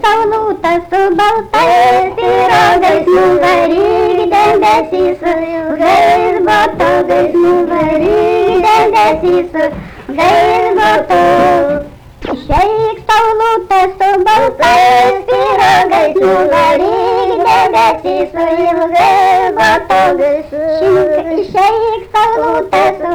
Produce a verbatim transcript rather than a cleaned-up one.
saulutė su baltais pirogais nuvaryk, debesys su ilgais botagais nuvaryk, debesys su ilgais botagais. Išeik saulutė su baltais pirogais nuvaryk, debesys su ilgais botagais. Išeik saulutė su